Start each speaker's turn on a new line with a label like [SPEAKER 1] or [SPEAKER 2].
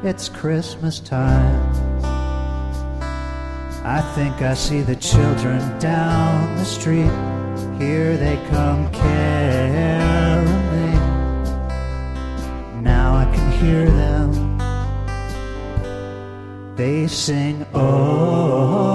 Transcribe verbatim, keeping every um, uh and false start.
[SPEAKER 1] it's Christmas time. I think I see the children down the street. Here they come caroling. Now I can hear them. They sing, oh,